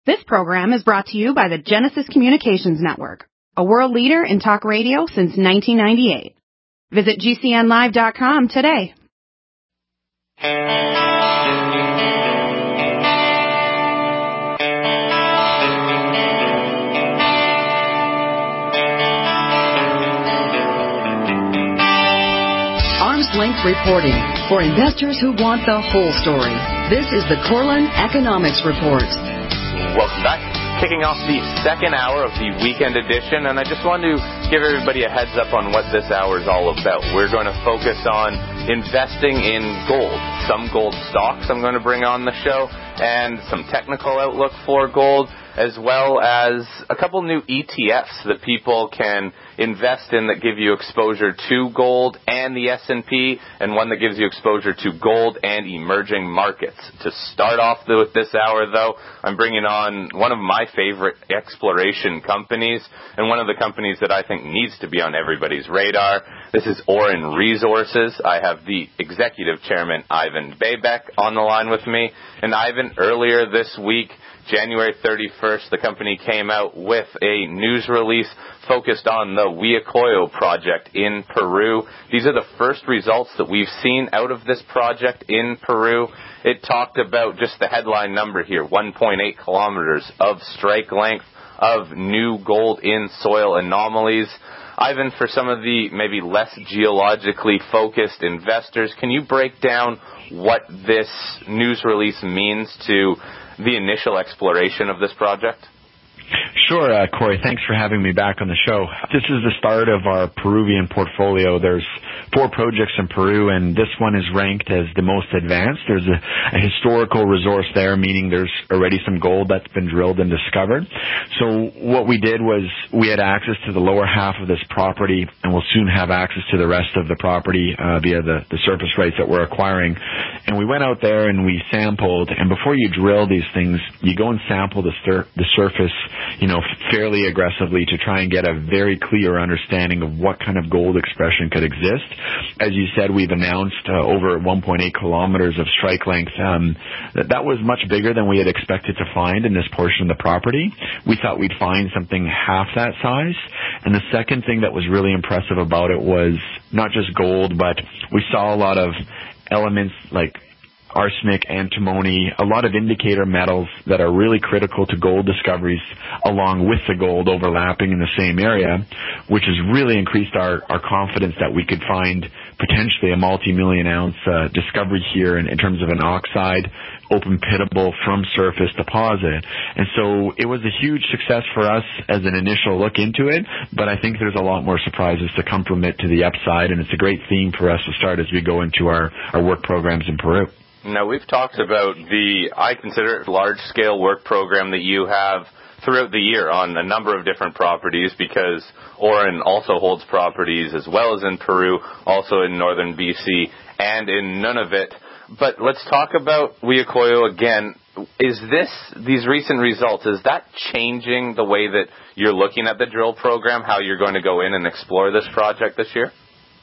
This program is brought to you by the Genesis Communications Network, a world leader in talk radio since 1998. Visit GCNlive.com today. Arm's Length Reporting for investors who want the whole story. This is the Corlin Economics Report. Welcome back. Kicking off the second hour of the weekend edition, and I just want to give everybody a heads up on what this hour is all about. We're going to focus on investing in gold, some gold stocks I'm going to bring on the show, and some technical outlook for gold, as well as a couple new ETFs that people can invest in that give you exposure to gold and the S&P, and one that gives you exposure to gold and emerging markets. To start off with this hour, though, I'm bringing on one of my favorite exploration companies, and one of the companies that I think needs to be on everybody's radar. This is Auryn Resources. I have the executive chairman, Ivan Bebek, on the line with me. And Ivan, earlier this week, January 31st, the company came out with a news release focused on the Huillacoyo project in Peru. These are the first results that we've seen out of this project in Peru. It talked about just the headline number here, 1.8 kilometers of strike length of new gold in soil anomalies. Ivan, for some of the maybe less geologically focused investors, can you break down what this news release means to the initial exploration of this project? Sure, Corey. Thanks for having me back on the show. This is the start of our Peruvian portfolio. There's 4 projects in Peru, and this one is ranked as the most advanced. There's a historical resource there, meaning there's already some gold that's been drilled and discovered. So what we did was we had access to the lower half of this property, and we'll soon have access to the rest of the property via the surface rights that we're acquiring. And we went out there and we sampled, and before you drill these things, you go and sample the surface, fairly aggressively to try and get a very clear understanding of what kind of gold expression could exist. As you said, we've announced over 1.8 kilometers of strike length. That was much bigger than we had expected to find in this portion of the property. We thought we'd find something half that size. And the second thing that was really impressive about it was not just gold, but we saw a lot of elements like arsenic, antimony, a lot of indicator metals that are really critical to gold discoveries, along with the gold overlapping in the same area, which has really increased our confidence that we could find potentially a multi-million ounce discovery here in terms of an oxide, open pittable from surface deposit. And so it was a huge success for us as an initial look into it, but I think there's a lot more surprises to come from it to the upside, and it's a great theme for us to start as we go into our work programs in Peru. Now, we've talked about I consider it, large-scale work program that you have throughout the year on a number of different properties, because Auryn also holds properties as well as in Peru, also in northern BC, and in Nunavut. But let's talk about Huillacoyo again. These recent results, is that changing the way that you're looking at the drill program, how you're going to go in and explore this project this year?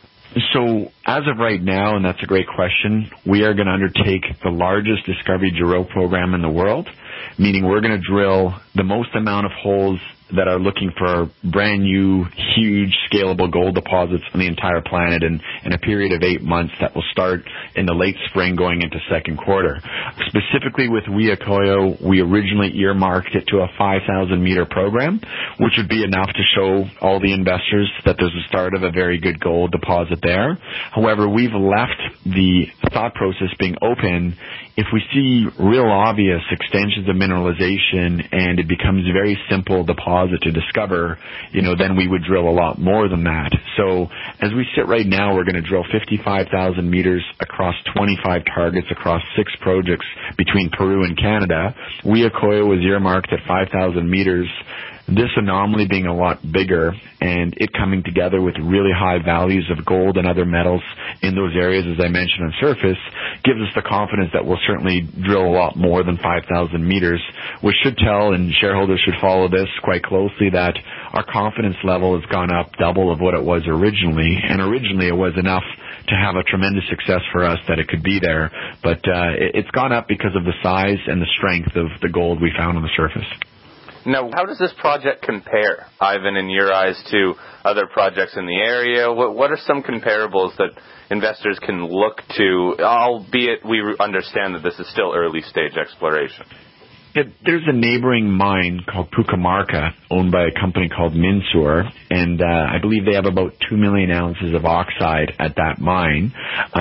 So as of right now, and that's a great question, we are going to undertake the largest discovery drill program in the world, meaning we're going to drill the most amount of holes that are looking for brand new, huge, scalable gold deposits on the entire planet in a period of 8 months that will start in the late spring going into second quarter. Specifically with Huillacoyo, we originally earmarked it to a 5,000-meter program, which would be enough to show all the investors that there's a start of a very good gold deposit there. However, we've left the thought process being open. If we see real obvious extensions of mineralization and it becomes a very simple deposit to discover, then we would drill a lot more than that. So as we sit right now, we're going to drill 55,000 meters across 25 targets across 6 projects between Peru and Canada. Huillacoyo was earmarked at 5,000 meters. This anomaly being a lot bigger and it coming together with really high values of gold and other metals in those areas, as I mentioned on surface, gives us the confidence that we'll certainly drill a lot more than 5,000 meters, which should tell, and shareholders should follow this quite closely, that our confidence level has gone up double of what it was originally. And originally it was enough to have a tremendous success for us that it could be there. But it's gone up because of the size and the strength of the gold we found on the surface. Now, how does this project compare, Ivan, in your eyes, to other projects in the area? What are some comparables that investors can look to, albeit we understand that this is still early-stage exploration? There's a neighboring mine called Pucamarca, owned by a company called Minsur, and I believe they have about 2 million ounces of oxide at that mine.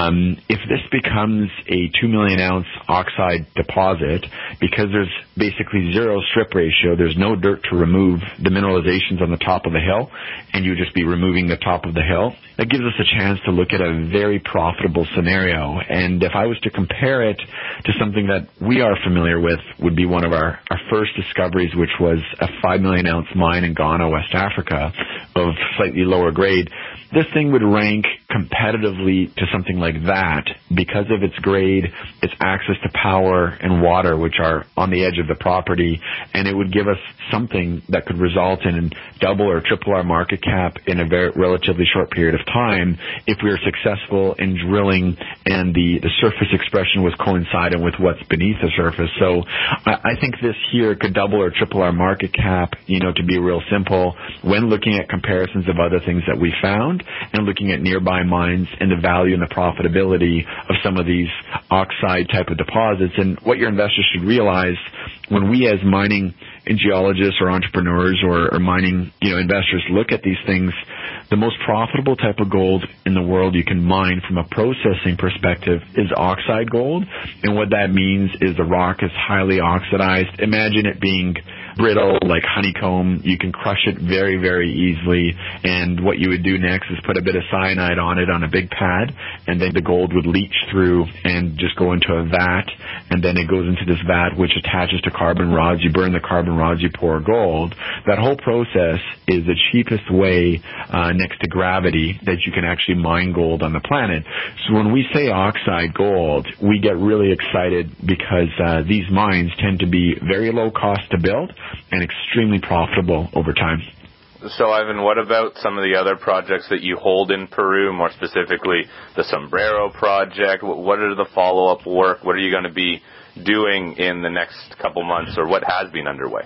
If this becomes a 2 million ounce oxide deposit, because there's basically zero strip ratio, there's no dirt to remove the mineralizations on the top of the hill, and you would just be removing the top of the hill, that gives us a chance to look at a very profitable scenario. And if I was to compare it to something that we are familiar with, would be one of our first discoveries, which was a 5 million ounce mine in Ghana, West Africa, of slightly lower grade. This thing would rank competitively to something like that because of its grade, its access to power and water, which are on the edge of the property, and it would give us something that could result in double or triple our market cap in a very relatively short period of time if we were successful in drilling and the surface expression was coincident with what's beneath the surface. So I think this here could double or triple our market cap, to be real simple, when looking at comparisons of other things that we found and looking at nearby mines and the value and the profitability of some of these oxide type of deposits. And what your investors should realize, when we as mining geologists or entrepreneurs or mining investors look at these things, the most profitable type of gold in the world you can mine from a processing perspective is oxide gold. And what that means is the rock is highly oxidized. Imagine it being brittle like honeycomb. You can crush it very, very easily, and what you would do next is put a bit of cyanide on it on a big pad, and then the gold would leach through and just go into a vat, and then it goes into this vat which attaches to carbon rods. You burn the carbon rods, you pour gold. That whole process is the cheapest way next to gravity that you can actually mine gold on the planet. So when we say oxide gold, we get really excited because these mines tend to be very low cost to build and extremely profitable over time. So, Ivan, what about some of the other projects that you hold in Peru, more specifically the Sombrero project? What are the follow-up work? What are you going to be doing in the next couple months, or what has been underway?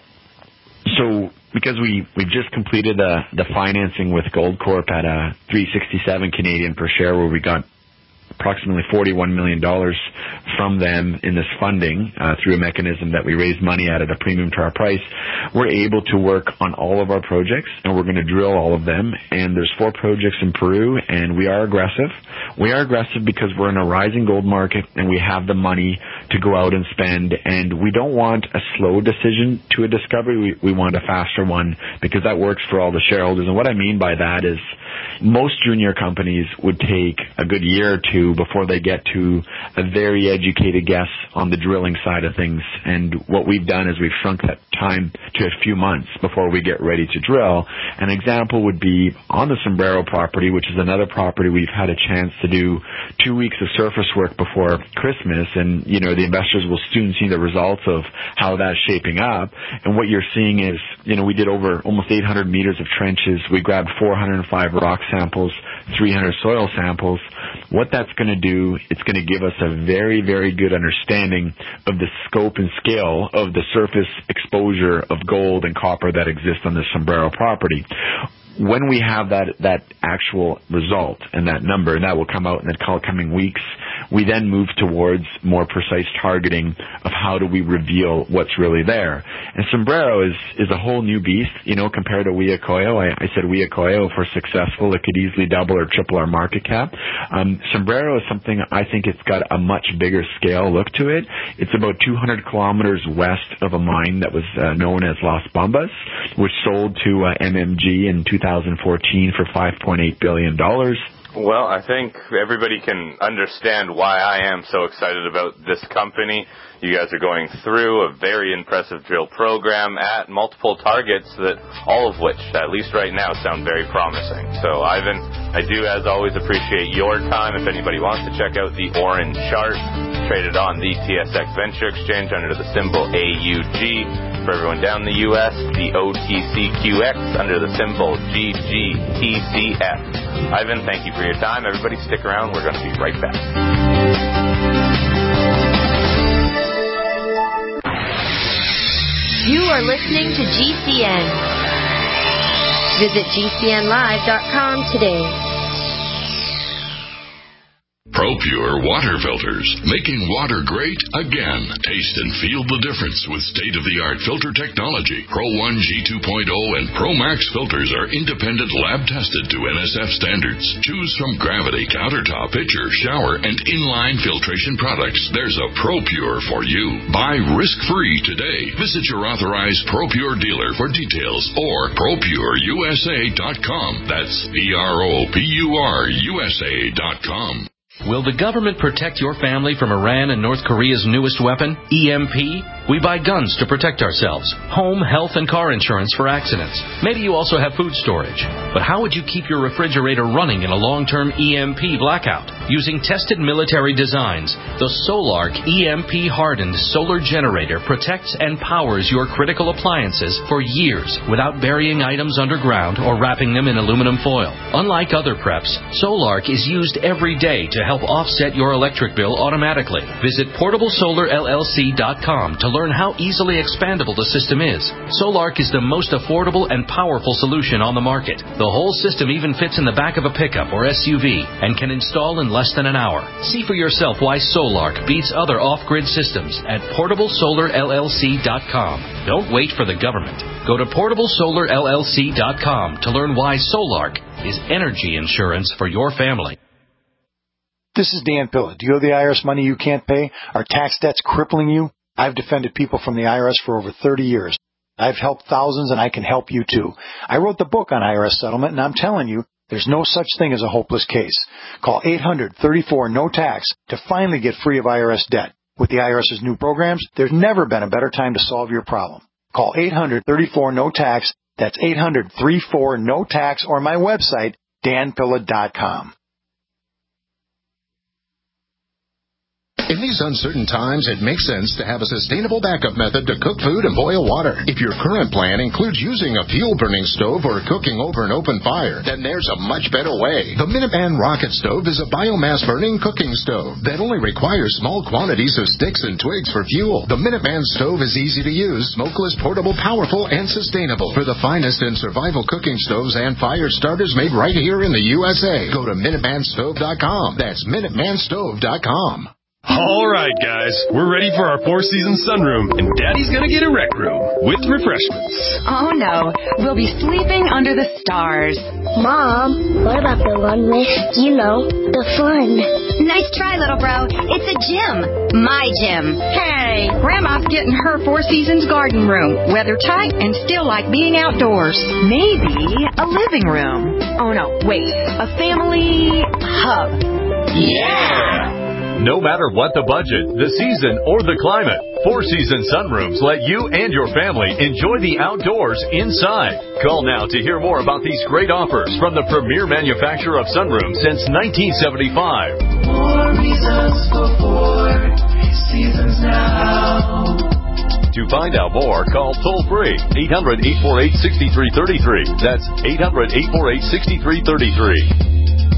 So, because we've just completed the financing with Goldcorp at $367 Canadian per share, where we got approximately $41 million from them in this funding through a mechanism that we raised money at a premium to our price. We're able to work on all of our projects, and we're going to drill all of them. And there's 4 projects in Peru, and we are aggressive. We are aggressive because we're in a rising gold market, and we have the money to go out and spend. And we don't want a slow decision to a discovery. We want a faster one because that works for all the shareholders. And what I mean by that is most junior companies would take a good year or two before they get to a very educated guess on the drilling side of things. And what we've done is we've shrunk that time to a few months before we get ready to drill. An example would be on the Sombrero property, which is another property we've had a chance to do 2 weeks of surface work before Christmas. And, the investors will soon see the results of how that's shaping up. And what you're seeing is, we did over almost 800 meters of trenches. We grabbed 405 rock samples, 300 soil samples. What that's going to do, it's going to give us a very, very good understanding of the scope and scale of the surface exposure of gold and copper that exists on the Sombrero property. When we have that actual result and that number, and that will come out in the coming weeks, we then move towards more precise targeting of how do we reveal what's really there. And Sombrero is a whole new beast, compared to Huillacoyo. I said Huillacoyo, if we're successful, it could easily double or triple our market cap. Sombrero is something, I think it's got a much bigger scale look to it. It's about 200 kilometers west of a mine that was known as Las Bambas, which sold to MMG in 2014 for $5.8 billion. Well, I think everybody can understand why I am so excited about this company. You guys are going through a very impressive drill program at multiple targets that all of which, at least right now, sound very promising. So, Ivan, I do, as always, appreciate your time. If anybody wants to check out the orange chart, traded on the TSX Venture Exchange under the symbol AUG. For everyone down in the U.S., the OTCQX under the symbol GGTCF. Ivan, thank you for your time. Everybody stick around. We're going to be right back. You are listening to GCN. Visit GCNlive.com today. ProPure water filters, making water great again. Taste and feel the difference with state-of-the-art filter technology. Pro 1 G2.0 and Pro Max filters are independent lab-tested to NSF standards. Choose from Gravity, Countertop, Pitcher, Shower, and Inline filtration products. There's a ProPure for you. Buy risk-free today. Visit your authorized ProPure dealer for details or ProPureUSA.com. That's ProPureUSA.com. Will the government protect your family from Iran and North Korea's newest weapon, EMP? We buy guns to protect ourselves, home, health, and car insurance for accidents. Maybe you also have food storage. But how would you keep your refrigerator running in a long-term EMP blackout? Using tested military designs, the Solark EMP-hardened solar generator protects and powers your critical appliances for years without burying items underground or wrapping them in aluminum foil. Unlike other preps, Solark is used every day to help offset your electric bill automatically. Visit PortableSolarLLC.com to learn how easily expandable the system is. Solark is the most affordable and powerful solution on the market. The whole system even fits in the back of a pickup or SUV and can install in less than an hour. See for yourself why Solark beats other off-grid systems at PortableSolarLLC.com. Don't wait for the government. Go to PortableSolarLLC.com to learn why Solark is energy insurance for your family. This is Dan Pilla. Do you owe the IRS money you can't pay? Are tax debts crippling you? I've defended people from the IRS for over 30 years. I've helped thousands, and I can help you too. I wrote the book on IRS settlement, and I'm telling you, there's no such thing as a hopeless case. Call 800-34-NO-TAX to finally get free of IRS debt. With the IRS's new programs, there's never been a better time to solve your problem. Call 800-34-NO-TAX. That's 800-34-NO-TAX, or my website, danpilla.com. In these uncertain times, it makes sense to have a sustainable backup method to cook food and boil water. If your current plan includes using a fuel-burning stove or cooking over an open fire, then there's a much better way. The Minuteman Rocket Stove is a biomass-burning cooking stove that only requires small quantities of sticks and twigs for fuel. The Minuteman Stove is easy to use, smokeless, portable, powerful, and sustainable. For the finest in survival cooking stoves and fire starters made right here in the USA, go to MinutemanStove.com. That's MinutemanStove.com. All right, guys, we're ready for our four-season sunroom, and Daddy's gonna get a rec room with refreshments. Oh, no. We'll be sleeping under the stars. Mom, what about the one with, the fun? Nice try, little bro. It's a gym. My gym. Hey, Grandma's getting her Four Seasons garden room. Weather tight and still like being outdoors. Maybe a living room. Oh, no, wait. A family hub. Yeah! No matter what the budget, the season, or the climate, Four Seasons Sunrooms let you and your family enjoy the outdoors inside. Call now to hear more about these great offers from the premier manufacturer of sunrooms since 1975. More reasons for Four Seasons now. To find out more, call toll-free 800-848-6333. That's 800-848-6333.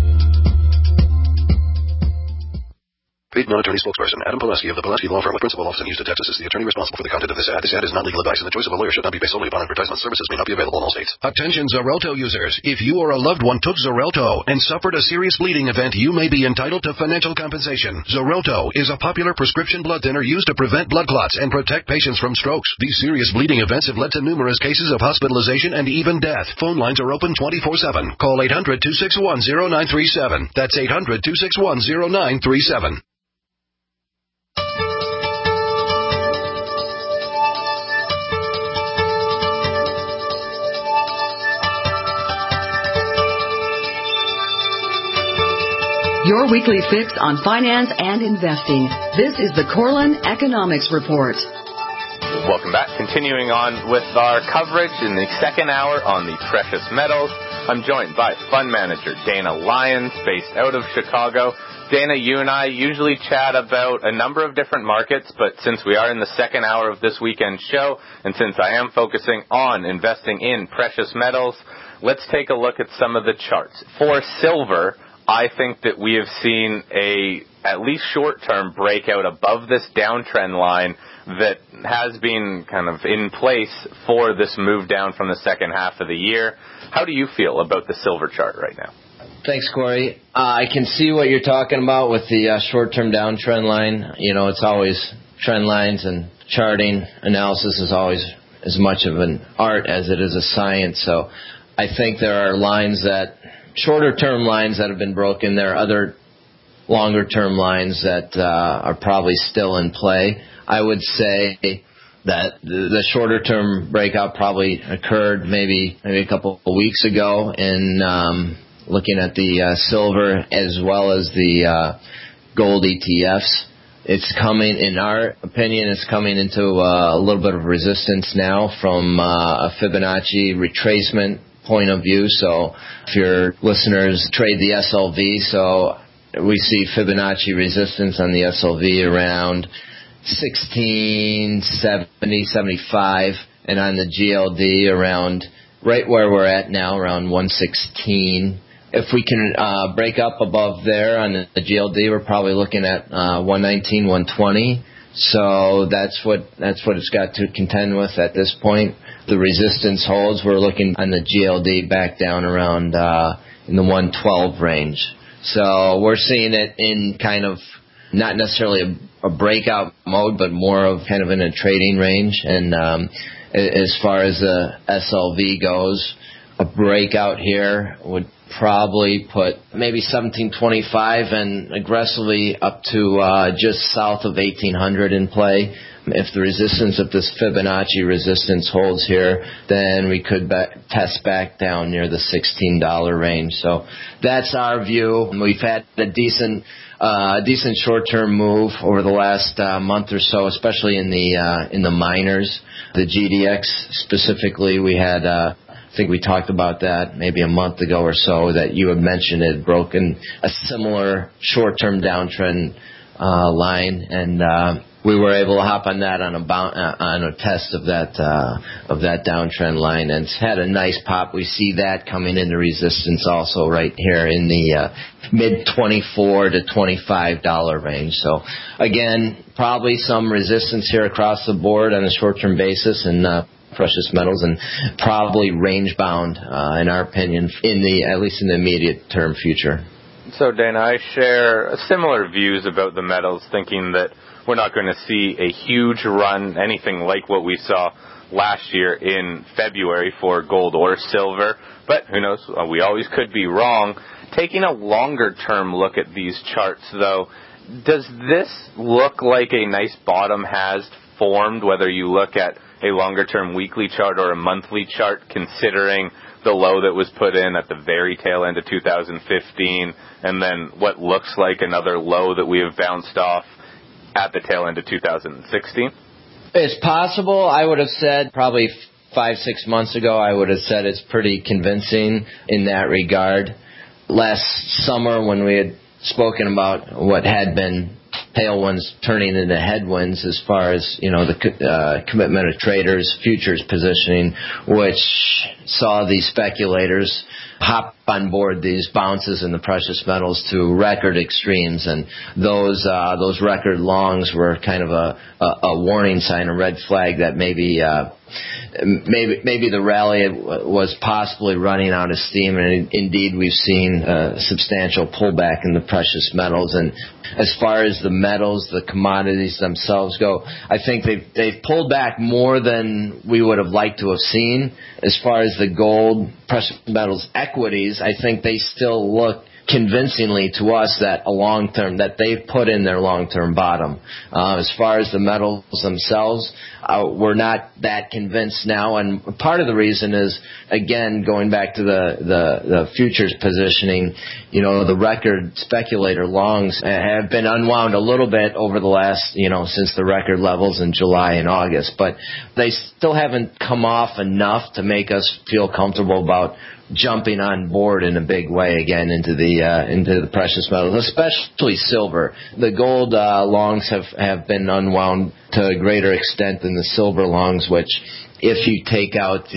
Paid non-attorney spokesperson Adam Pileski of the Pileski Law Firm, a principal office in Houston, Texas, is the attorney responsible for the content of this ad. This ad is not legal advice, and the choice of a lawyer should not be based solely upon advertisement. Services may not be available in all states. Attention Xarelto users. If you or a loved one took Xarelto and suffered a serious bleeding event, you may be entitled to financial compensation. Xarelto is a popular prescription blood thinner used to prevent blood clots and protect patients from strokes. These serious bleeding events have led to numerous cases of hospitalization and even death. Phone lines are open 24/7. Call 800-261-0937. That's 800-261-0937. Your weekly fix on finance and investing. This is the Corlin Economics Report. Welcome back. Continuing on with our coverage in the second hour on the precious metals. I'm joined by fund manager Dana Lyons, based out of Chicago. Dana, you and I usually chat about a number of different markets, but since we are in the second hour of this weekend show, and since I am focusing on investing in precious metals, let's take a look at some of the charts. For silver, I think that we have seen at least short-term breakout above this downtrend line that has been kind of in place for this move down from the second half of the year. How do you feel about the silver chart right now? Thanks, Corey. I can see what you're talking about with the short-term downtrend line. It's always trend lines, and charting analysis is always as much of an art as it is a science. So I think there are shorter-term lines that have been broken. There are other longer-term lines that are probably still in play. I would say that the shorter-term breakout probably occurred maybe a couple of weeks ago in looking at the silver as well as the gold ETFs. It's coming, in our opinion, it's coming into a little bit of resistance now from a Fibonacci retracement point of view. So if your listeners trade the SLV, so we see Fibonacci resistance on the SLV around 1670, 75, and on the GLD around right where we're at now, around 116. If we can break up above there on the GLD, we're probably looking at 119, 120. So that's what it's got to contend with at this point. The resistance holds. We're looking on the GLD back down around in the 112 range. So we're seeing it in kind of not necessarily a breakout mode, but more of kind of in a trading range. And as far as the SLV goes, a breakout here would probably put maybe 1725 and aggressively up to just south of 1800 in play. If the resistance of this Fibonacci resistance holds here, then we could test back down near the $16 range. So that's our view. We've had a decent short-term move over the last month or so, especially in the miners. The GDX specifically, we had I think we talked about that maybe a month ago or so, that you had mentioned it had broken a similar short-term downtrend line, and we were able to hop on that on a test of that downtrend line, and it's had a nice pop. We see that coming into resistance also right here in the mid $24 to $25 range. So again, probably some resistance here across the board on a short-term basis, and precious metals, and probably range bound, in our opinion, at least in the immediate term future. So, Dana, I share similar views about the metals, thinking that we're not going to see a huge run, anything like what we saw last year in February for gold or silver. But who knows? We always could be wrong. Taking a longer-term look at these charts, though, does this look like a nice bottom has formed, whether you look at a longer-term weekly chart or a monthly chart, considering the low that was put in at the very tail end of 2015, and then what looks like another low that we have bounced off at the tail end of 2016? It's possible. I would have said probably 5-6 months ago, I would have said it's pretty convincing in that regard. Last summer, when we had spoken about what had been tailwinds turning into headwinds as far as, the commitment of traders, futures positioning, which saw these speculators hop on board these bounces in the precious metals to record extremes, and those record longs were kind of a warning sign, a red flag that maybe the rally was possibly running out of steam, and indeed we've seen a substantial pullback in the precious metals. And as far as the metals, the commodities themselves go, I think they've pulled back more than we would have liked to have seen. As far as the gold, precious metals, equities, I think they still look convincingly to us that that they've put in their long-term bottom. As far as the metals themselves, we're not that convinced now, and part of the reason is, again, going back to the futures positioning, the record speculator longs have been unwound a little bit over the last, since the record levels in July and August, but they still haven't come off enough to make us feel comfortable about jumping on board in a big way again into the precious metals, especially silver. The gold longs have been unwound to a greater extent than the silver longs, which, if you take out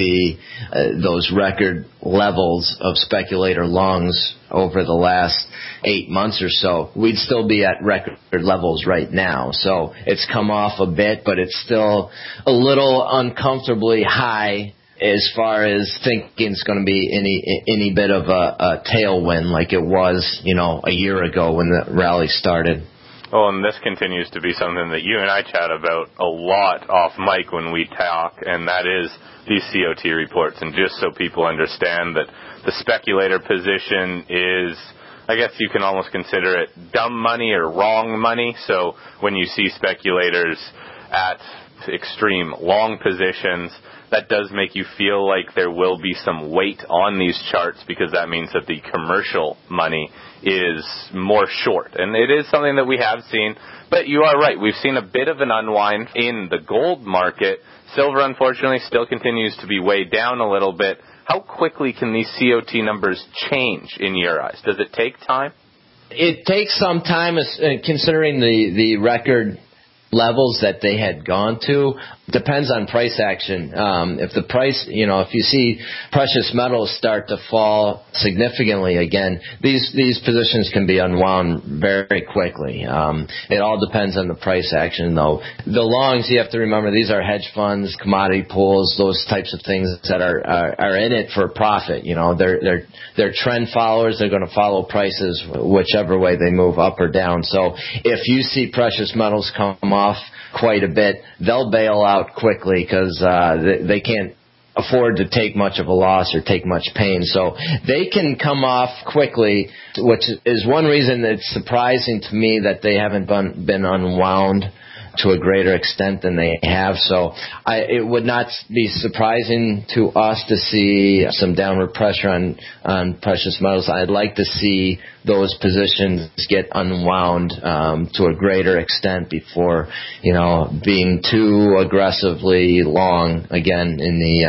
those record levels of speculator longs over the last 8 months or so, we'd still be at record levels right now. So it's come off a bit, but it's still a little uncomfortably high as far as thinking it's going to be any bit of a tailwind like it was, a year ago when the rally started. Well, and this continues to be something that you and I chat about a lot off mic when we talk, and that is these COT reports. And just so people understand that the speculator position is, I guess you can almost consider it dumb money or wrong money. So when you see speculators at extreme long positions, that does make you feel like there will be some weight on these charts, because that means that the commercial money is more short. And it is something that we have seen. But you are right. We've seen a bit of an unwind in the gold market. Silver, unfortunately, still continues to be way down a little bit. How quickly can these COT numbers change in your eyes? Does it take time? It takes some time, considering the record levels that they had gone to. Depends on price action. If the price, if you see precious metals start to fall significantly again, these positions can be unwound very quickly. It all depends on the price action, though. The longs, you have to remember, these are hedge funds, commodity pools, those types of things that are in it for profit. They're trend followers. They're going to follow prices whichever way they move, up or down. So if you see precious metals come off quite a bit, they'll bail out quickly, because they can't afford to take much of a loss or take much pain. So they can come off quickly, which is one reason it's surprising to me that they haven't been unwound to a greater extent than they have. So it would not be surprising to us to see some downward pressure on precious metals. I'd like to see those positions get unwound to a greater extent before, being too aggressively long again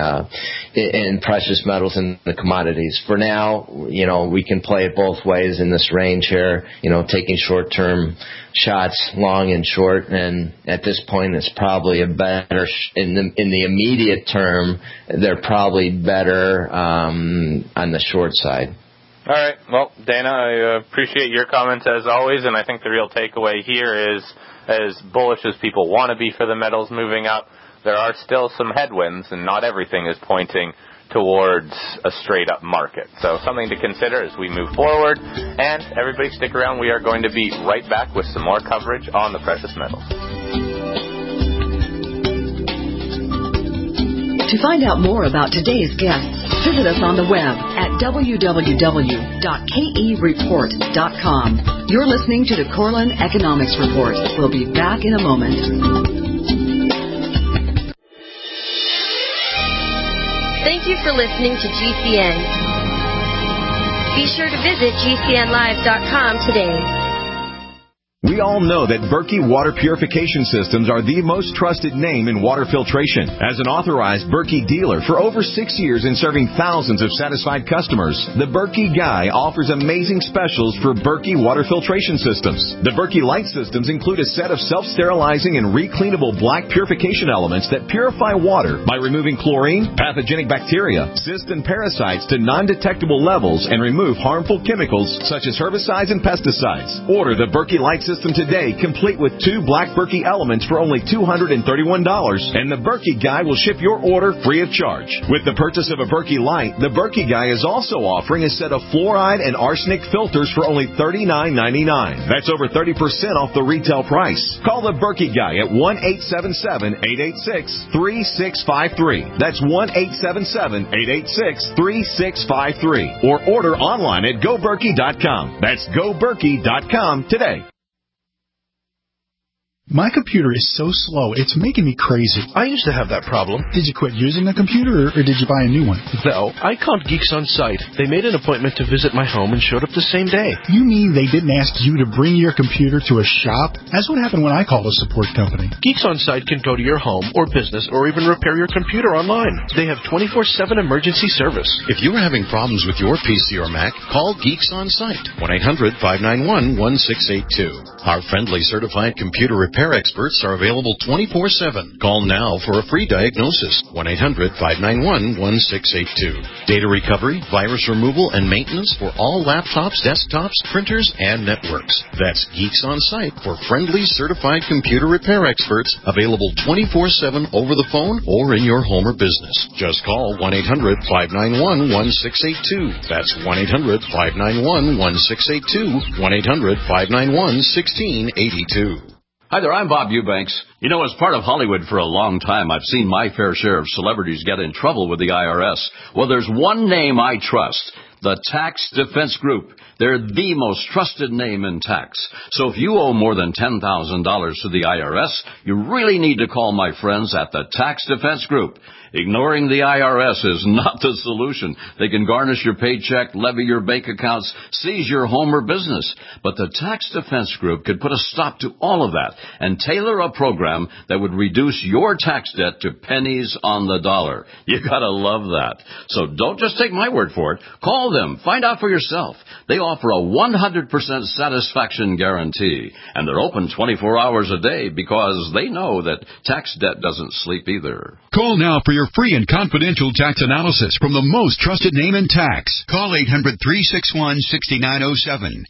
in precious metals and the commodities. For now, we can play it both ways in this range here, taking short-term shots long and short, and at this point it's probably a better in the immediate term, they're probably better on the short side. All right. Well, Dana, I appreciate your comments as always, and I think the real takeaway here is, as bullish as people want to be for the metals moving up, there are still some headwinds, and not everything is pointing towards a straight-up market. So something to consider as we move forward. And everybody stick around. We are going to be right back with some more coverage on the precious metals. To find out more about today's guests, visit us on the web at www.kereport.com. You're listening to the Corlin Economics Report. We'll be back in a moment. Thank you for listening to GCN. Be sure to visit GCNlive.com today. We all know that Berkey Water Purification Systems are the most trusted name in water filtration. As an authorized Berkey dealer for over 6 years and serving thousands of satisfied customers, the Berkey Guy offers amazing specials for Berkey Water Filtration Systems. The Berkey Light Systems include a set of self-sterilizing and recleanable black purification elements that purify water by removing chlorine, pathogenic bacteria, cysts, and parasites to non-detectable levels and remove harmful chemicals such as herbicides and pesticides. Order the Berkey Light System today, complete with 2 black Berkey elements for only $231, and the Berkey Guy will ship your order free of charge. With the purchase of a Berkey Light, the Berkey Guy is also offering a set of fluoride and arsenic filters for only $39.99. That's over 30% off the retail price. Call the Berkey Guy at 1-877-886-3653. That's 1-877-886-3653. Or order online at GoBerkey.com. That's GoBerkey.com today. My computer is so slow, it's making me crazy. I used to have that problem. Did you quit using the computer, or did you buy a new one? No, I called Geeks On Site. They made an appointment to visit my home and showed up the same day. You mean they didn't ask you to bring your computer to a shop? That's what happened when I called a support company. Geeks On Site can go to your home or business or even repair your computer online. They have 24/7 emergency service. If you are having problems with your PC or Mac, call Geeks On Site, 1-800-591-1682. Our friendly certified computer repair experts are available 24/7. Call now for a free diagnosis, 1-800-591-1682. Data recovery, virus removal, and maintenance for all laptops, desktops, printers, and networks. That's Geeks On Site for friendly certified computer repair experts, available 24/7 over the phone or in your home or business. Just call 1-800-591-1682. That's 1-800-591-1682, 1-800-591-1682. Hi there, I'm Bob Eubanks. You know, as part of Hollywood for a long time, I've seen my fair share of celebrities get in trouble with the IRS. Well, there's one name I trust, the Tax Defense Group. They're the most trusted name in tax. So if you owe more than $10,000 to the IRS, you really need to call my friends at the Tax Defense Group. Ignoring the IRS is not the solution. They can garnish your paycheck, levy your bank accounts, seize your home or business. But the Tax Defense Group could put a stop to all of that and tailor a program that would reduce your tax debt to pennies on the dollar. You gotta love that. So don't just take my word for it. Call them. Find out for yourself. They offer a 100% satisfaction guarantee. And they're open 24 hours a day because they know that tax debt doesn't sleep either. Call now for your free and confidential tax analysis from the most trusted name in tax. Call 800-361-6907.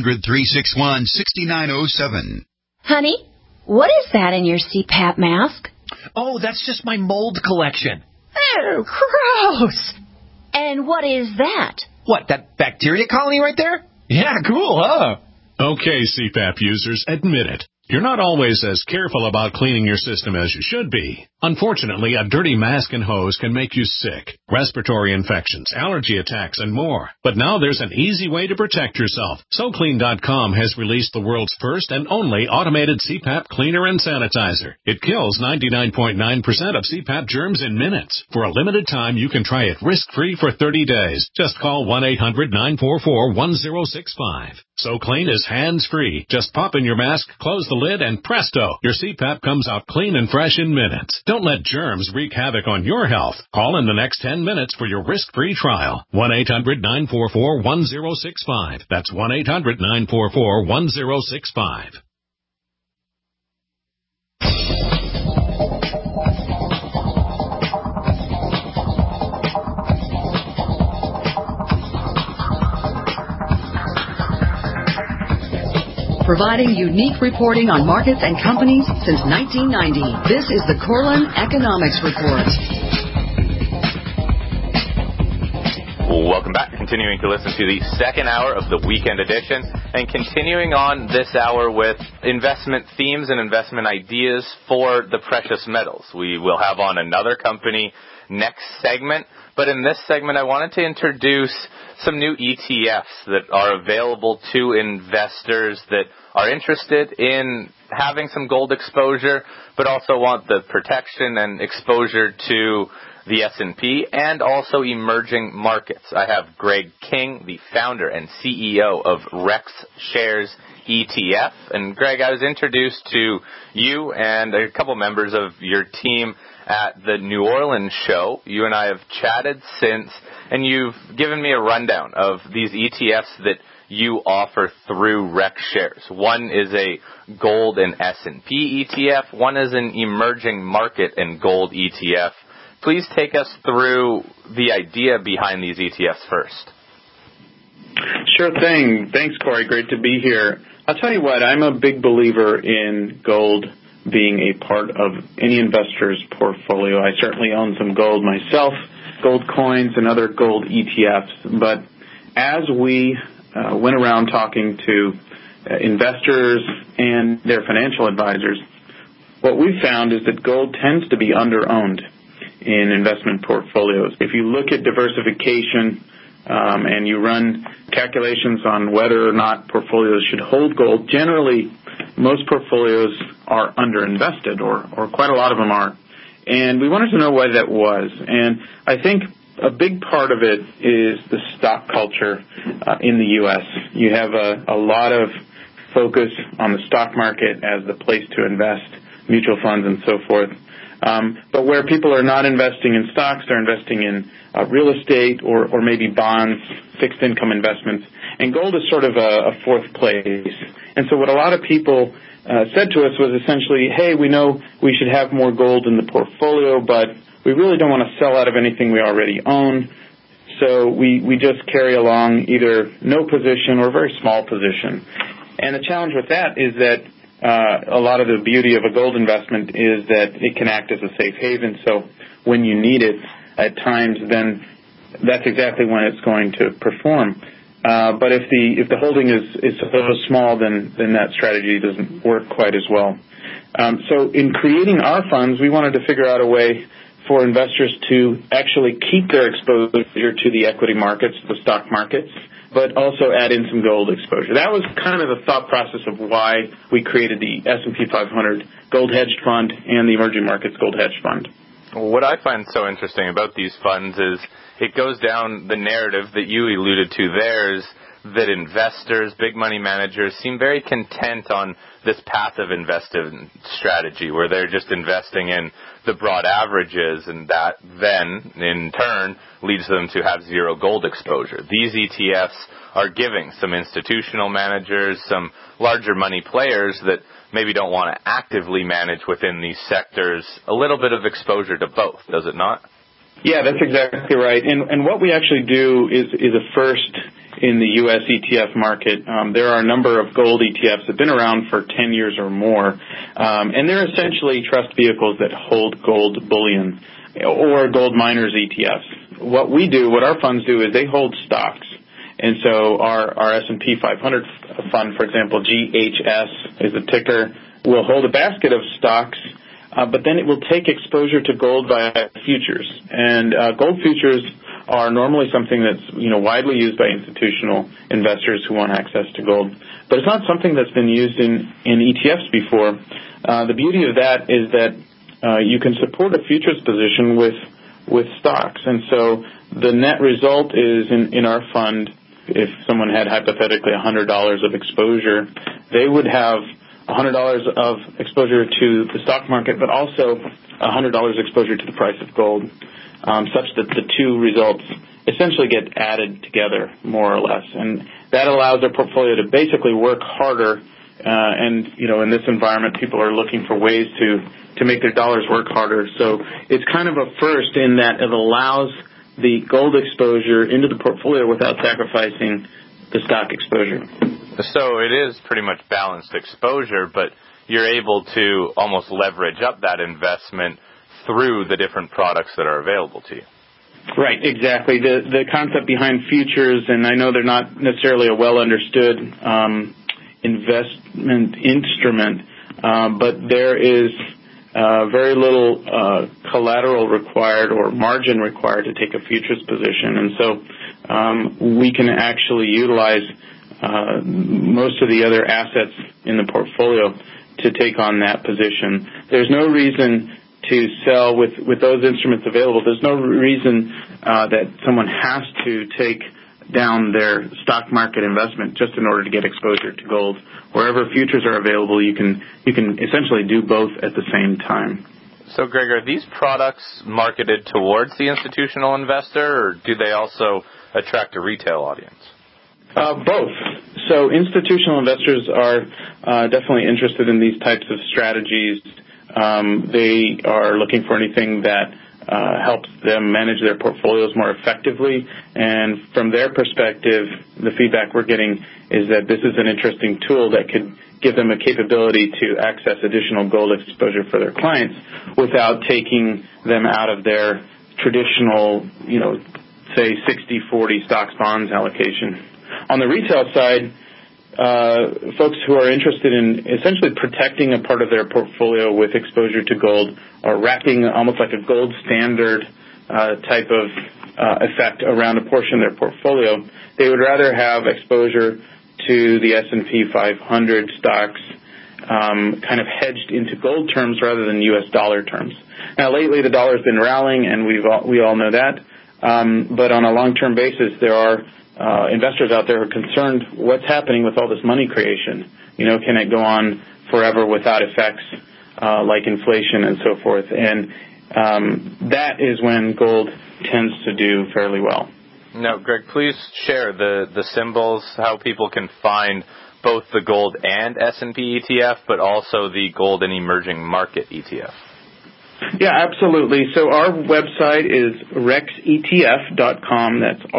800-361-6907. Honey, what is that in your CPAP mask? Oh, that's just my mold collection. Oh, gross. And what is that? What, that bacteria colony right there? Yeah, cool, huh? Okay, CPAP users, admit it. You're not always as careful about cleaning your system as you should be. Unfortunately, a dirty mask and hose can make you sick, respiratory infections, allergy attacks, and more. But now there's an easy way to protect yourself. SoClean.com has released the world's first and only automated CPAP cleaner and sanitizer. It kills 99.9% of CPAP germs in minutes. For a limited time, you can try it risk-free for 30 days. Just call 1-800-944-1065. SoClean is hands-free. Just pop in your mask, close the lid, and presto, your CPAP comes out clean and fresh in minutes. Don't let germs wreak havoc on your health. Call in the next 10 minutes for your risk-free trial. 1-800-944-1065. That's 1-800-944-1065. Providing unique reporting on markets and companies since 1990. This is the Corlin Economics Report. Welcome back. Continuing to listen to the second hour of the weekend edition, and continuing on this hour with investment themes and investment ideas for the precious metals. We will have on another company next segment, but in this segment I wanted to introduce some new ETFs that are available to investors that are interested in having some gold exposure, but also want the protection and exposure to the S&P and also emerging markets. I have Greg King, the founder and CEO of Rex Shares ETF. And Greg, I was introduced to you and a couple members of your team at the New Orleans show. You and I have chatted since, and you've given me a rundown of these ETFs that you offer through Rex Shares. One is a gold and S&P ETF. One is an emerging market and gold ETF. Please take us through the idea behind these ETFs first. Sure thing. Thanks, Corey. Great to be here. I'll tell you what, I'm a big believer in gold being a part of any investor's portfolio. I certainly own some gold myself, gold coins and other gold ETFs. But as we went around talking to investors and their financial advisors, what we found is that gold tends to be under-owned in investment portfolios. If you look at diversification and you run calculations on whether or not portfolios should hold gold, generally most portfolios are underinvested, or quite a lot of them are. And we wanted to know why that was. And I think a big part of it is the stock culture in the U.S. You have a lot of focus on the stock market as the place to invest, mutual funds and so forth. But where people are not investing in stocks, they're investing in real estate or maybe bonds, fixed income investments. And gold is sort of a fourth place. And so what a lot of people said to us was essentially, hey, we know we should have more gold in the portfolio, but we really don't want to sell out of anything we already own. So we just carry along either no position or a very small position. And the challenge with that is that a lot of the beauty of a gold investment is that it can act as a safe haven. So when you need it at times, then that's exactly when it's going to perform. But if the holding is so small, then that strategy doesn't work quite as well. So in creating our funds, we wanted to figure out a way for investors to actually keep their exposure to the equity markets, the stock markets, but also add in some gold exposure. That was kind of the thought process of why we created the S&P 500 Gold Hedged Fund and the Emerging Markets Gold Hedged Fund. What I find so interesting about these funds is it goes down the narrative that you alluded to there, is that investors, big money managers, seem very content on this passive investing strategy where they're just investing in the broad averages, and that then, in turn, leads them to have zero gold exposure. These ETFs are giving some institutional managers, some larger money players that maybe don't want to actively manage within these sectors, a little bit of exposure to both, does it not? Yeah, that's exactly right. And what we actually do is a first in the U.S. ETF market. There are a number of gold ETFs that have been around for 10 years or more, and they're essentially trust vehicles that hold gold bullion or gold miners ETFs. What our funds do is they hold stocks. And so our S&P 500 fund, for example, GHS is the ticker, will hold a basket of stocks, but then it will take exposure to gold via futures. And gold futures are normally something that's widely used by institutional investors who want access to gold. But it's not something that's been used in ETFs before. The beauty of that is that you can support a futures position with stocks. And so the net result is in our fund, if someone had hypothetically $100 of exposure, they would have $100 of exposure to the stock market, but also $100 exposure to the price of gold, such that the two results essentially get added together, more or less. And that allows their portfolio to basically work harder. And in this environment, people are looking for ways to make their dollars work harder. So it's kind of a first in that it allows the gold exposure into the portfolio without sacrificing the stock exposure. So it is pretty much balanced exposure, but you're able to almost leverage up that investment through the different products that are available to you. Right, exactly. The concept behind futures, and I know they're not necessarily a well-understood investment instrument, but there is very little collateral required or margin required to take a futures position. And so we can actually utilize most of the other assets in the portfolio to take on that position. There's no reason to sell with those instruments available. There's no reason that someone has to take down their stock market investment just in order to get exposure to gold. Wherever futures are available, you can essentially do both at the same time. So, Greg, are these products marketed towards the institutional investor, or do they also attract a retail audience? Both. So institutional investors are definitely interested in these types of strategies. They are looking for anything that helps them manage their portfolios more effectively. And from their perspective, the feedback we're getting is that this is an interesting tool that could give them a capability to access additional gold exposure for their clients without taking them out of their traditional, say 60-40 stocks bonds allocation. On the retail side, folks who are interested in essentially protecting a part of their portfolio with exposure to gold or wrapping almost like a gold standard type of effect around a portion of their portfolio, they would rather have exposure to the S&P 500 stocks kind of hedged into gold terms rather than U.S. dollar terms. Now, lately the dollar's been rallying, and we all know that. But on a long-term basis, there are investors out there who are concerned what's happening with all this money creation. Can it go on forever without effects like inflation and so forth? And that is when gold tends to do fairly well. Now, Greg, please share the symbols, how people can find both the gold and S&P ETF, but also the gold and emerging market ETF. Yeah, absolutely. So our website is rexetf.com. That's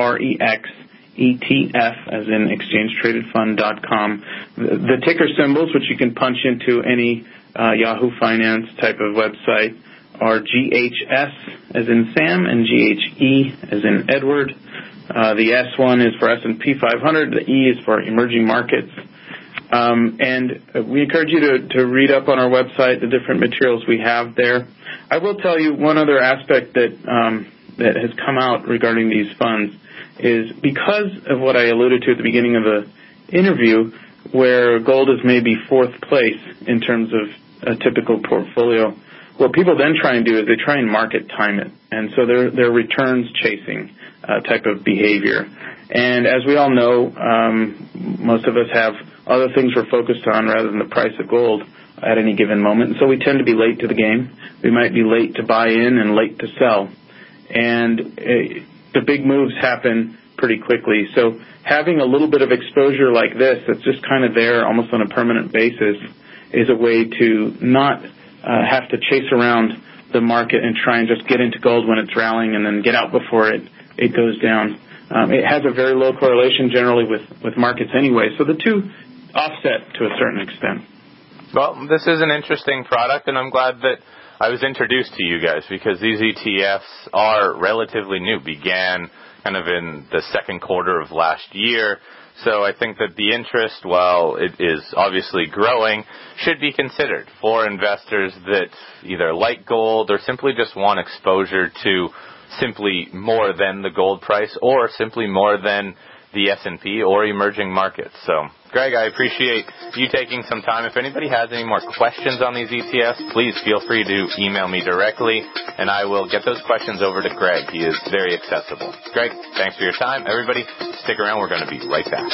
REXETF, as in exchange-traded-fund.com. The ticker symbols, which you can punch into any Yahoo Finance type of website, are GHS, as in Sam, and GHE, as in Edward. The S one is for S&P 500. The E is for emerging markets. And we encourage you to read up on our website, the different materials we have there. I will tell you one other aspect that has come out regarding these funds is because of what I alluded to at the beginning of the interview, where gold is maybe fourth place in terms of a typical portfolio. What people then try and do is they try and market time it, and so they're returns chasing type of behavior. And as we all know, most of us have other things we're focused on rather than the price of gold at any given moment. And so we tend to be late to the game. We might be late to buy in and late to sell. And the big moves happen pretty quickly. So having a little bit of exposure like this that's just kind of there almost on a permanent basis is a way to not have to chase around the market and try and just get into gold when it's rallying and then get out before it goes down. It has a very low correlation generally with markets anyway, so the two offset to a certain extent. Well, this is an interesting product, and I'm glad that I was introduced to you guys because these ETFs are relatively new, began kind of in the second quarter of last year. So I think that the interest, while it is obviously growing, should be considered for investors that either like gold or simply just want exposure to simply more than the gold price or simply more than the S&P or emerging markets. So, Greg, I appreciate you taking some time. If anybody has any more questions on these ETFs, please feel free to email me directly, and I will get those questions over to Greg. He is very accessible. Greg, thanks for your time. Everybody, stick around. We're going to be right back.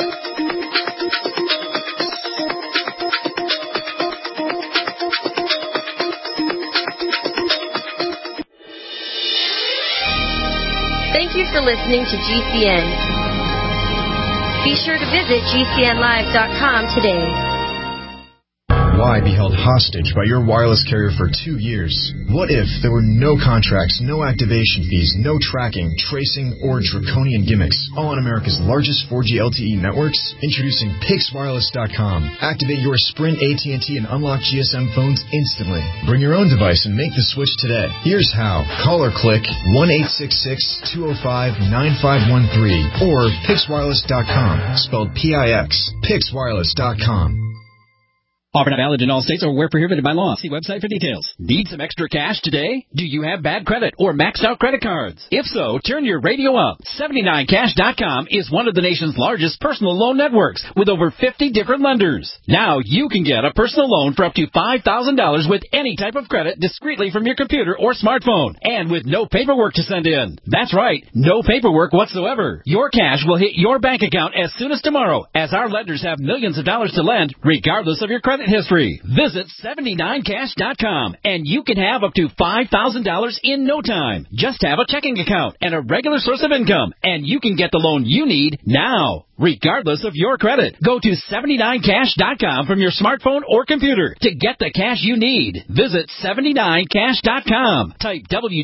Thank you for listening to GCN. Be sure to visit GCNlive.com today. Why be held hostage by your wireless carrier for 2 years? What if there were no contracts, no activation fees, no tracking, tracing, or draconian gimmicks, all on America's largest 4G LTE networks? Introducing PixWireless.com. Activate your Sprint, AT&T, and Unlock GSM phones instantly. Bring your own device and make the switch today. Here's how. Call or click 1-866-205-9513 or PixWireless.com, spelled P-I-X, PixWireless.com. Offer not valid in all states or where prohibited by law. See website for details. Need some extra cash today? Do you have bad credit or maxed out credit cards? If so, turn your radio up. 79cash.com is one of the nation's largest personal loan networks with over 50 different lenders. Now you can get a personal loan for up to $5,000 with any type of credit discreetly from your computer or smartphone and with no paperwork to send in. That's right, no paperwork whatsoever. Your cash will hit your bank account as soon as tomorrow, as our lenders have millions of dollars to lend regardless of your credit history. Visit 79cash.com and you can have up to $5,000 in no time. Just have a checking account and a regular source of income and you can get the loan you need now, regardless of your credit. Go to 79cash.com from your smartphone or computer to get the cash you need. Visit 79cash.com. Type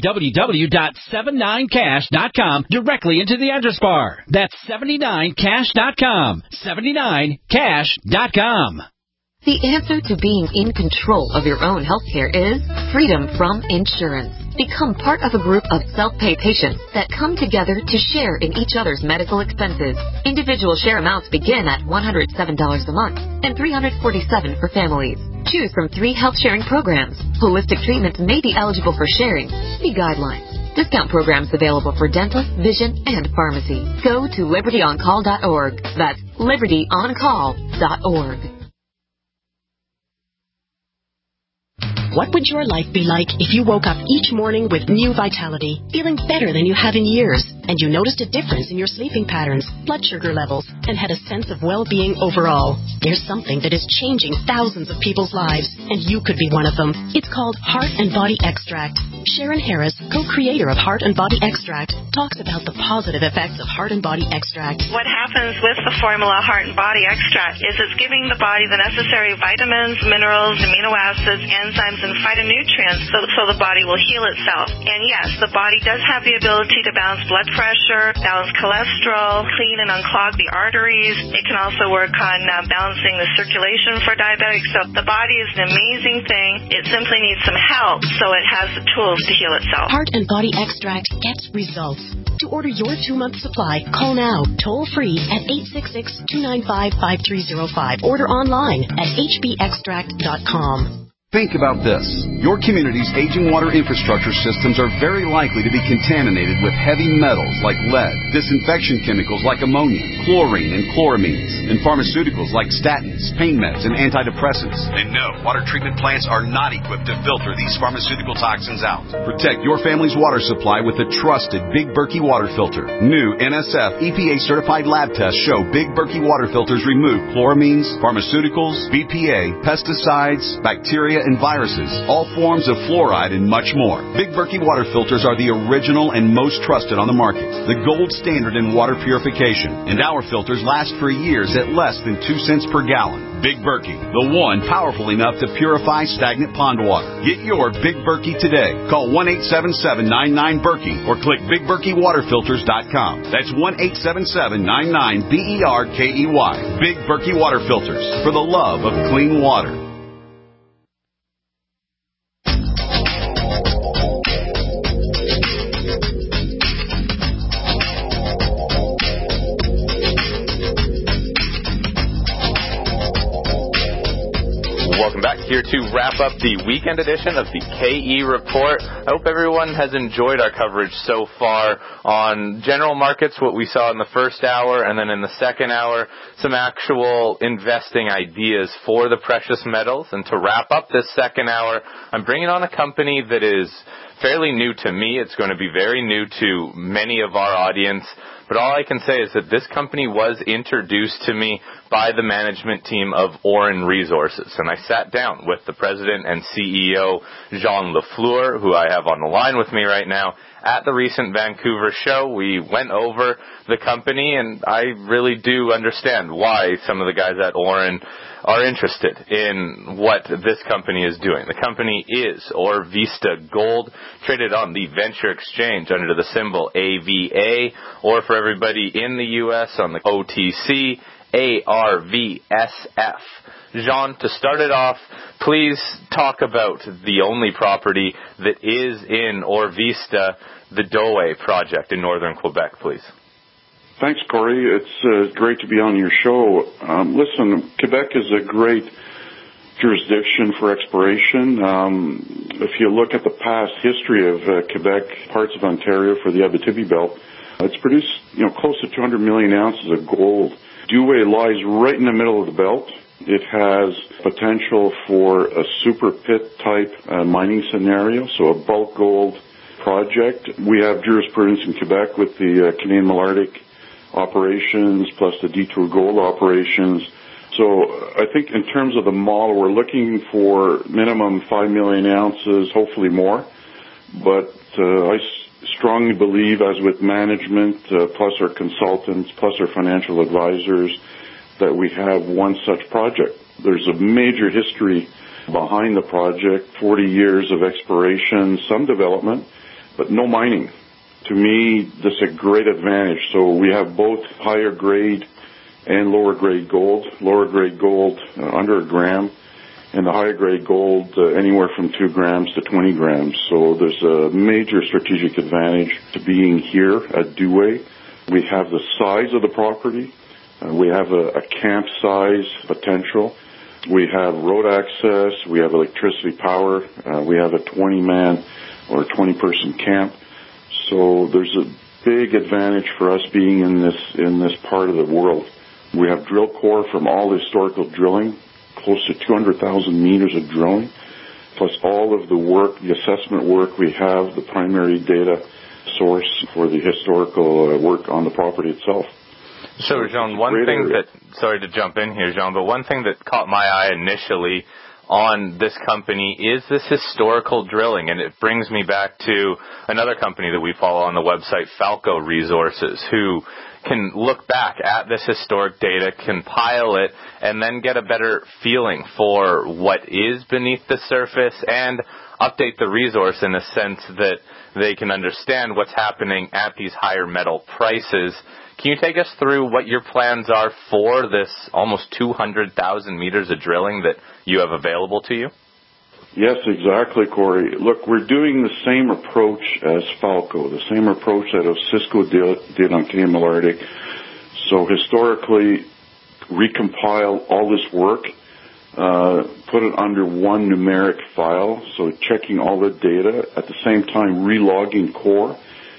www.79cash.com directly into the address bar. That's 79cash.com. 79cash.com. The answer to being in control of your own healthcare is freedom from insurance. Become part of a group of self-pay patients that come together to share in each other's medical expenses. Individual share amounts begin at $107 a month and $347 for families. Choose from 3 health-sharing programs. Holistic treatments may be eligible for sharing. See guidelines. Discount programs available for dental, vision, and pharmacy. Go to libertyoncall.org. That's libertyoncall.org. What would your life be like if you woke up each morning with new vitality, feeling better than you have in years, and you noticed a difference in your sleeping patterns, blood sugar levels, and had a sense of well-being overall? There's something that is changing thousands of people's lives, and you could be one of them. It's called Heart and Body Extract. Sharon Harris, co-creator of Heart and Body Extract, talks about the positive effects of Heart and Body Extract. What happens with the formula Heart and Body Extract is it's giving the body the necessary vitamins, minerals, amino acids, enzymes, and phytonutrients so the body will heal itself. And yes, the body does have the ability to balance blood pressure, balance cholesterol, clean and unclog the arteries. It can also work on balancing the circulation for diabetics. So the body is an amazing thing. It simply needs some help so it has the tools to heal itself. Heart and Body Extract gets results. To order your 2-month supply, call now, toll free at 866-295-5305. Order online at hbextract.com. Think about this. Your community's aging water infrastructure systems are very likely to be contaminated with heavy metals like lead, disinfection chemicals like ammonia, chlorine and chloramines, and pharmaceuticals like statins, pain meds, and antidepressants. And no, water treatment plants are not equipped to filter these pharmaceutical toxins out. Protect your family's water supply with the trusted Big Berkey water filter. New NSF EPA-certified lab tests show Big Berkey water filters remove chloramines, pharmaceuticals, BPA, pesticides, bacteria, and viruses, all forms of fluoride, and much more. Big Berkey water filters are the original and most trusted on the market, the gold standard in water purification, and our filters last for years at less than 2 cents per gallon. Big Berkey, the one powerful enough to purify stagnant pond water. Get your Big Berkey today. Call 1-877-99-BERKEY or click BigBerkeyWaterFilters.com. That's 1-877-99-BERKEY. Big Berkey Water Filters, for the love of clean water. Welcome back here to wrap up the weekend edition of the KE Report. I hope everyone has enjoyed our coverage so far on general markets, what we saw in the first hour, and then in the second hour, some actual investing ideas for the precious metals. And to wrap up this second hour, I'm bringing on a company that is fairly new to me. It's going to be very new to many of our audience. But all I can say is that this company was introduced to me by the management team of Orin Resources. And I sat down with the president and CEO, Jean Lafleur, who I have on the line with me right now, at the recent Vancouver show. We went over the company, and I really do understand why some of the guys at Orin are interested in what this company is doing. The company is Orvista Gold, traded on the Venture Exchange under the symbol AVA, or for everybody in the U.S. on the OTC, ARVSF. Jean, to start it off, please talk about the only property that is in Orvista, the Douay project in northern Quebec, please. Thanks, Corey. It's great to be on your show. Listen, Quebec is a great jurisdiction for exploration. If you look at the past history of Quebec, parts of Ontario for the Abitibi Belt, it's produced close to 200 million ounces of gold. Douay lies right in the middle of the belt. It has potential for a super pit type mining scenario, so a bulk gold project. We have jurisprudence in Quebec with the Canadian Malartic operations plus the Detour Gold operations. So I think in terms of the model, we're looking for minimum 5 million ounces, hopefully more. But I strongly believe, as with management, plus our consultants, plus our financial advisors, that we have one such project. There's a major history behind the project, 40 years of exploration, some development, but no mining. To me, this is a great advantage. So we have both higher grade and lower grade gold. Lower grade gold under a gram, and the higher grade gold anywhere from 2 grams to 20 grams. So there's a major strategic advantage to being here at Douay. We have the size of the property. We have a camp size potential. We have road access. We have electricity power. We have a 20-man or 20-person camp. So there's a big advantage for us being in this part of the world. We have drill core from all the historical drilling, close to 200,000 meters of drilling. plus all of the work, the assessment work we have, the primary data source for the historical work on the property itself. So, Jean, sorry to jump in here, Jean, but one thing that caught my eye initially on this company is this historical drilling, and it brings me back to another company that we follow on the website, Falco Resources, who can look back at this historic data, compile it, and then get a better feeling for what is beneath the surface and update the resource in a sense that they can understand what's happening at these higher metal prices. Can you take us through what your plans are for this almost 200,000 meters of drilling that you have available to you? Yes, exactly, Corey. Look, we're doing the same approach as Falco, the same approach that Osisko did on Canadian Malartic. So historically, recompile all this work, put it under one numeric file, so checking all the data, at the same time relogging core.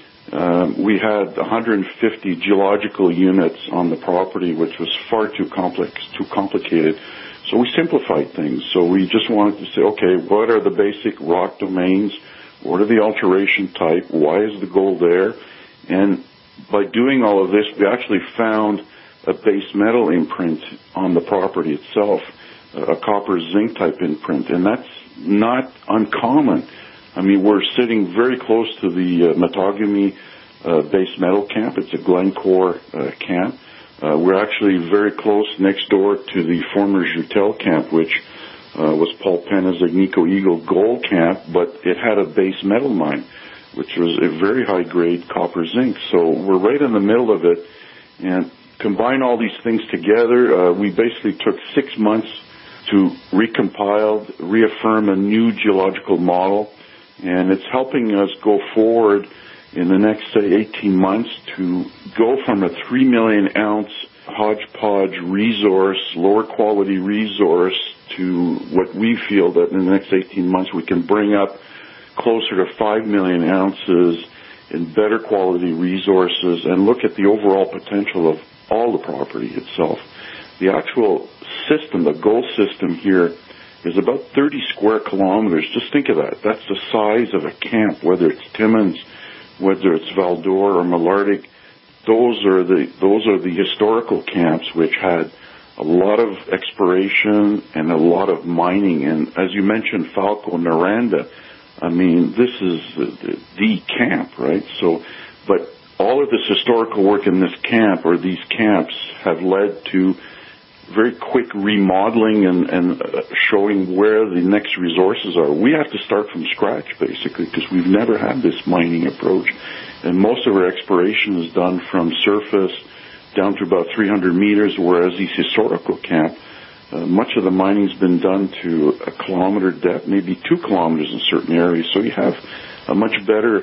We had 150 geological units on the property, which was far too complex, too complicated. So we simplified things. So we just wanted to say, okay, what are the basic rock domains? What are the alteration type? Why is the gold there? And by doing all of this, we actually found a base metal imprint on the property itself, a copper zinc type imprint, and that's not uncommon. I mean, we're sitting very close to the Matagami base metal camp. It's a Glencore camp. We're actually very close next door to the former Joutel camp, which was Paul Penna's Agnico Eagle gold camp, but it had a base metal mine, which was a very high-grade copper zinc. So we're right in the middle of it, and combine all these things together. We basically took 6 months to recompile, reaffirm a new geological model, and it's helping us go forward in the next, say, 18 months to go from a 3 million ounce hodgepodge resource, lower quality resource, to what we feel that in the next 18 months we can bring up closer to 5 million ounces in better quality resources and look at the overall potential of all the property itself. The actual system, the gold system here, is about 30 square kilometers. Just think of that. That's the size of a camp, whether it's Timmins, whether it's Val-d'Or or Malartic. Those are the historical camps which had a lot of exploration and a lot of mining. And as you mentioned, Falco, Noranda, I mean, this is the camp, right? So, but all of this historical work in this camp or these camps have led to very quick remodeling and showing where the next resources are. We have to start from scratch, basically, because we've never had this mining approach. And most of our exploration is done from surface down to about 300 meters, whereas these historical camp, much of the mining's been done to a kilometer depth, maybe 2 kilometers in certain areas. So you have a much better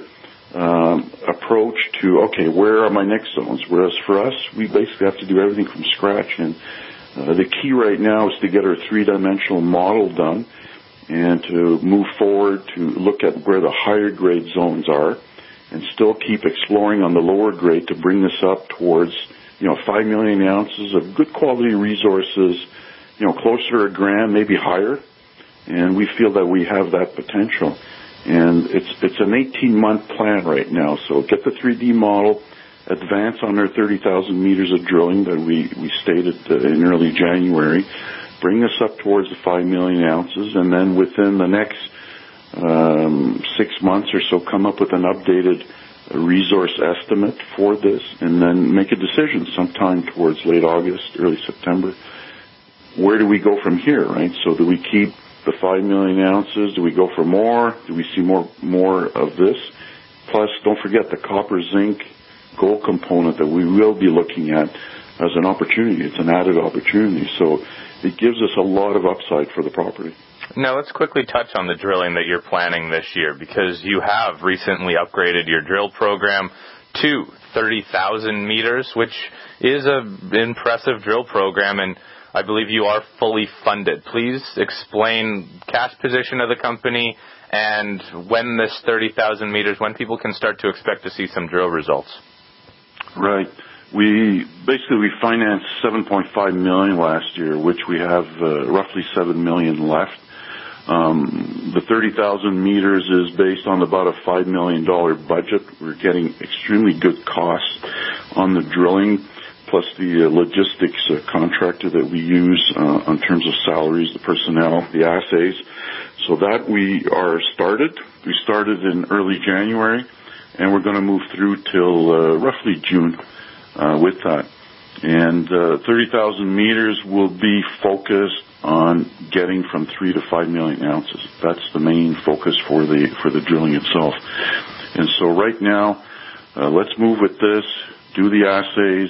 approach to, okay, where are my next zones? Whereas for us, we basically have to do everything from scratch. And the key right now is to get our 3-dimensional model done and to move forward to look at where the higher grade zones are and still keep exploring on the lower grade to bring this up towards, 5 million ounces of good quality resources, closer to a gram, maybe higher. And we feel that we have that potential. And it's an 18-month plan right now. So get the 3D model, advance on our 30,000 meters of drilling that we stated in early January, bring us up towards the 5 million ounces, and then within the next 6 months or so come up with an updated resource estimate for this, and then make a decision sometime towards late August, early September. Where do we go from here, right? So do we keep the 5 million ounces? Do we go for more? Do we see more of this? Plus, don't forget the copper zinc gold component that we will be looking at as an opportunity. It's an added opportunity. So it gives us a lot of upside for the property. Now let's quickly touch on the drilling that you're planning this year, because you have recently upgraded your drill program to 30,000 meters, which is an impressive drill program, and I believe you are fully funded. Please explain cash position of the company and when this 30,000 meters, when people can start to expect to see some drill results. Right. We financed $7.5 million last year, which we have roughly $7 million left. The 30,000 meters is based on about a $5 million budget. We're getting extremely good costs on the drilling, plus the logistics contractor that we use in terms of salaries, the personnel, the assays. So that we are started. We started in early January, and we're going to move through till roughly June with that. And 30,000 meters will be focused on getting from 3 to 5 million ounces. That's the main focus for the drilling itself. And so right now, let's move with this, do the assays,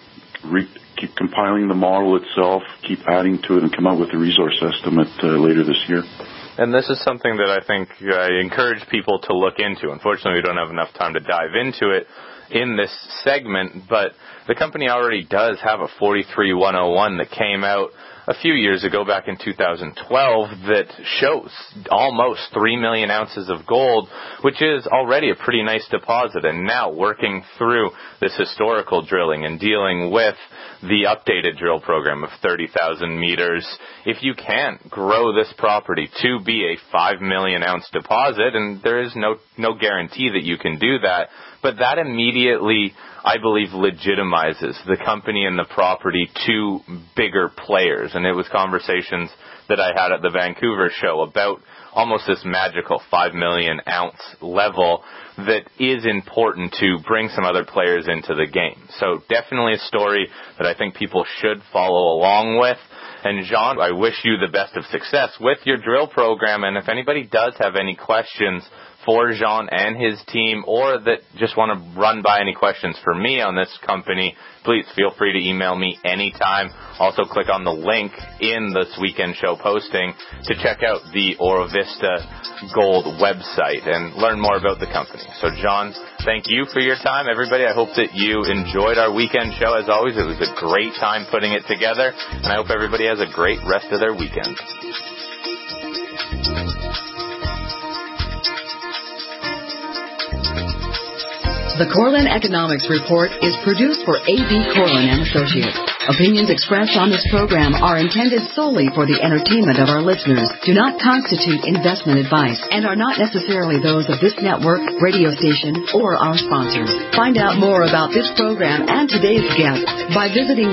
keep compiling the model itself, keep adding to it, and come out with a resource estimate later this year. And this is something that I think I encourage people to look into. Unfortunately, we don't have enough time to dive into it in this segment, but the company already does have a 43-101 that came out a few years ago, back in 2012, that shows almost 3 million ounces of gold, which is already a pretty nice deposit. And now working through this historical drilling and dealing with the updated drill program of 30,000 meters, if you can grow this property to be a 5 million ounce deposit, and there is no guarantee that you can do that, but that immediately, I believe, legitimizes the company and the property to bigger players. And it was conversations that I had at the Vancouver show about almost this magical 5 million ounce level that is important to bring some other players into the game. So definitely a story that I think people should follow along with. And Jean, I wish you the best of success with your drill program. And if anybody does have any questions for Jean and his team, or that just want to run by any questions for me on this company, please feel free to email me anytime. Also click on the link in this weekend show posting to check out the Oro Vista Gold website and learn more about the company. So John, thank you for your time. Everybody, I hope that you enjoyed our weekend show. As always, it was a great time putting it together, and I hope everybody has a great rest of their weekend. The Corlin Economics Report is produced for A.B. Corlin & Associates. Opinions expressed on this program are intended solely for the entertainment of our listeners, do not constitute investment advice, and are not necessarily those of this network, radio station, or our sponsors. Find out more about this program and today's guest by visiting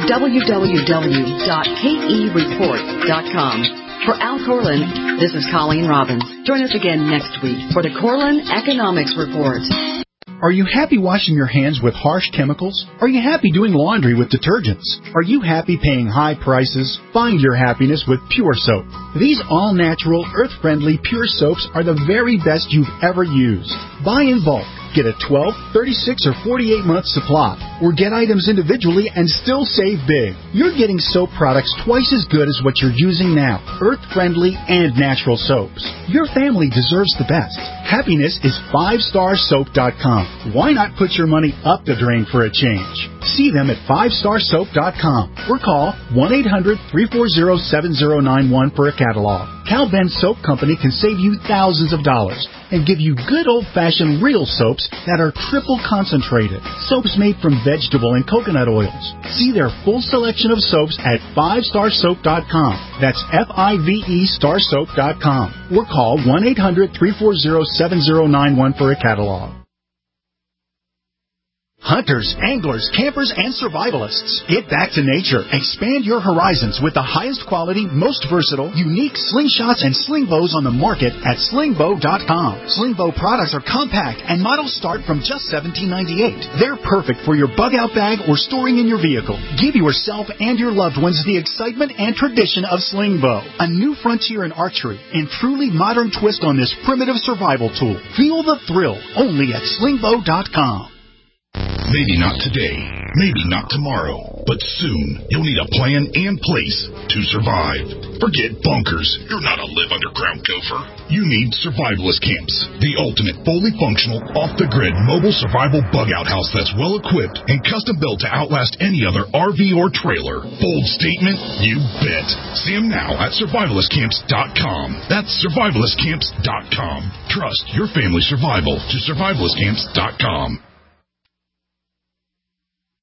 www.kereport.com. For Al Corlin, this is Colleen Robbins. Join us again next week for the Corlin Economics Report. Are you happy washing your hands with harsh chemicals? Are you happy doing laundry with detergents? Are you happy paying high prices? Find your happiness with Pure Soap. These all-natural, earth-friendly Pure Soaps are the very best you've ever used. Buy in bulk. Get a 12, 36, or 48-month supply, or get items individually and still save big. You're getting soap products twice as good as what you're using now, earth-friendly and natural soaps. Your family deserves the best. Happiness is 5starsoap.com. Why not put your money up the drain for a change? See them at 5starsoap.com or call 1-800-340-7091 for a catalog. Cal Ben Soap Company can save you thousands of dollars and give you good old-fashioned real soaps that are triple concentrated. Soaps made from vegetable and coconut oils. See their full selection of soaps at 5starsoap.com. That's F-I-V-E starsoap.com. Or call 1-800-340-7091 for a catalog. Hunters, anglers, campers, and survivalists. Get back to nature. Expand your horizons with the highest quality, most versatile, unique slingshots and sling bows on the market at slingbow.com. Slingbow products are compact and models start from just $17.98. They're perfect for your bug-out bag or storing in your vehicle. Give yourself and your loved ones the excitement and tradition of Slingbow, a new frontier in archery and truly modern twist on this primitive survival tool. Feel the thrill only at slingbow.com. Maybe not today, maybe not tomorrow, but soon you'll need a plan and place to survive. Forget bunkers. You're not a live underground gopher. You need Survivalist Camps, the ultimate fully functional, off-the-grid mobile survival bug-out house that's well-equipped and custom-built to outlast any other RV or trailer. Bold statement? You bet. See them now at survivalistcamps.com. That's survivalistcamps.com. Trust your family's survival to survivalistcamps.com.